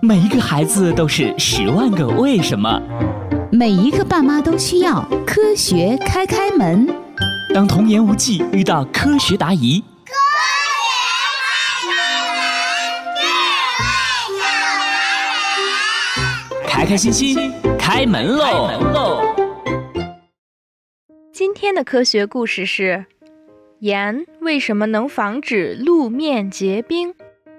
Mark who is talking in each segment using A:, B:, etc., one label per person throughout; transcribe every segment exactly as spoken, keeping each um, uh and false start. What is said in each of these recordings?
A: 每一个孩子都是十万个为什么，
B: 每一个爸妈都需要科学开开门。
A: 当童言无忌遇到科学答疑，
C: 科学开开门，智慧小
A: 开开心心开门喽！
D: 今天的科学故事是：盐为什么能防止路面结冰？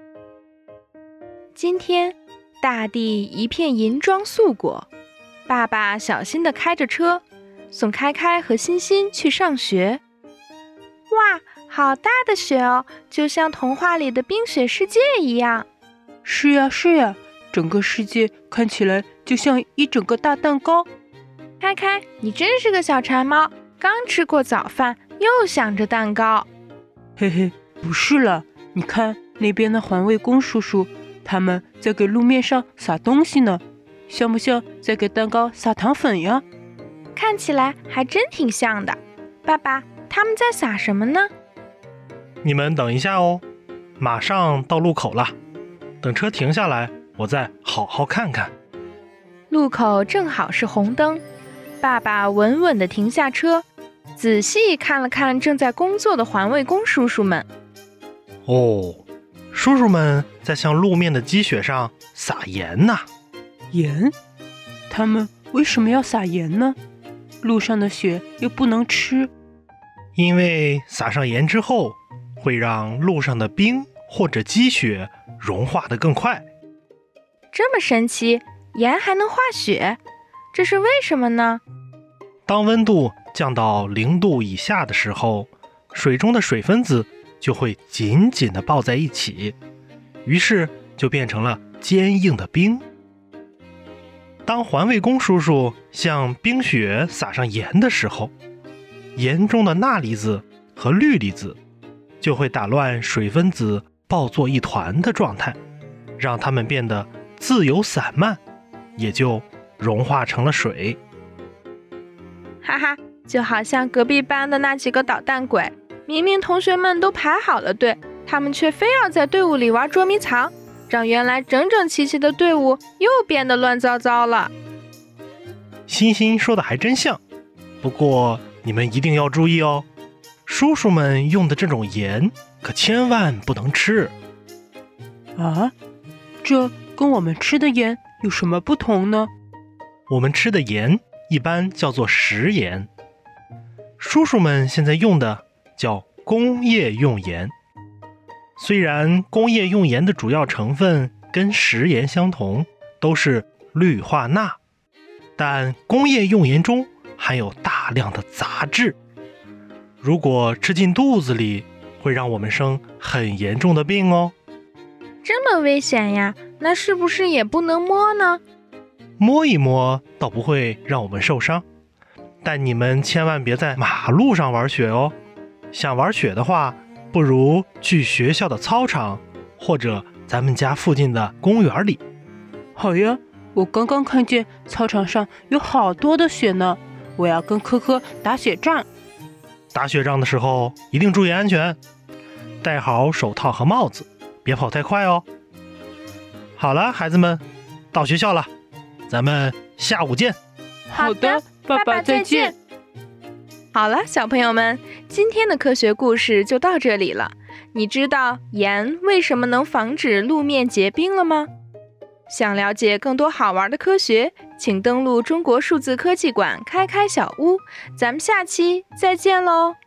D: 今天大地一片银装素裹，爸爸小心地开着车，送开开和欣欣去上学。哇，好大的雪哦，就像童话里的冰雪世界一样。
E: 是呀是呀，整个世界看起来就像一整个大蛋糕。
D: 开开，你真是个小馋猫，刚吃过早饭，又想着蛋糕。
E: 嘿嘿，不是了，你看那边的环卫工叔叔，他们在给路面上撒东西呢，像不像在给蛋糕撒糖粉呀？
D: 看起来还真挺像的。爸爸，他们在撒什么呢？
F: 你们等一下哦，马上到路口了，等车停下来，我再好好看看。
D: 路口正好是红灯，爸爸稳稳地停下车，仔细看了看正在工作的环卫工叔叔们。
F: 哦，叔叔们在向路面的积雪上撒盐呢。
E: 盐？他们为什么要撒盐呢？路上的雪又不能吃。
F: 因为撒上盐之后，会让路上的冰或者积雪融化得更快。
D: 这么神奇，盐还能化雪，这是为什么呢？
F: 当温度降到零度以下的时候，水中的水分子就会紧紧地抱在一起，于是就变成了坚硬的冰。当环卫工叔叔向冰雪撒上盐的时候，盐中的钠离子和氯离子就会打乱水分子抱作一团的状态，让它们变得自由散漫，也就融化成了水。
D: 哈哈，就好像隔壁班的那几个捣蛋鬼，明明同学们都排好了队，他们却非要在队伍里玩捉迷藏，让原来整整齐齐的队伍又变得乱糟糟了。
F: 欣欣说的还真像，不过你们一定要注意哦，叔叔们用的这种盐可千万不能吃。
E: 啊？这跟我们吃的盐有什么不同呢？
F: 我们吃的盐一般叫做食盐，叔叔们现在用的叫工业用盐。虽然工业用盐的主要成分跟食盐相同，都是氯化钠，但工业用盐中含有大量的杂质，如果吃进肚子里，会让我们生很严重的病哦。
D: 这么危险呀，那是不是也不能摸呢？
F: 摸一摸倒不会让我们受伤，但你们千万别在马路上玩雪哦。想玩雪的话，不如去学校的操场，或者咱们家附近的公园里。
E: 好呀，我刚刚看见操场上有好多的雪呢，我要跟科科打雪仗。
F: 打雪仗的时候一定注意安全，戴好手套和帽子，别跑太快哦。好了，孩子们，到学校了，咱们下午见。
E: 好的，爸爸再见。
D: 好了，小朋友们，今天的科学故事就到这里了。你知道盐为什么能防止路面结冰了吗？想了解更多好玩的科学，请登录中国数字科技馆开开小屋。咱们下期再见喽！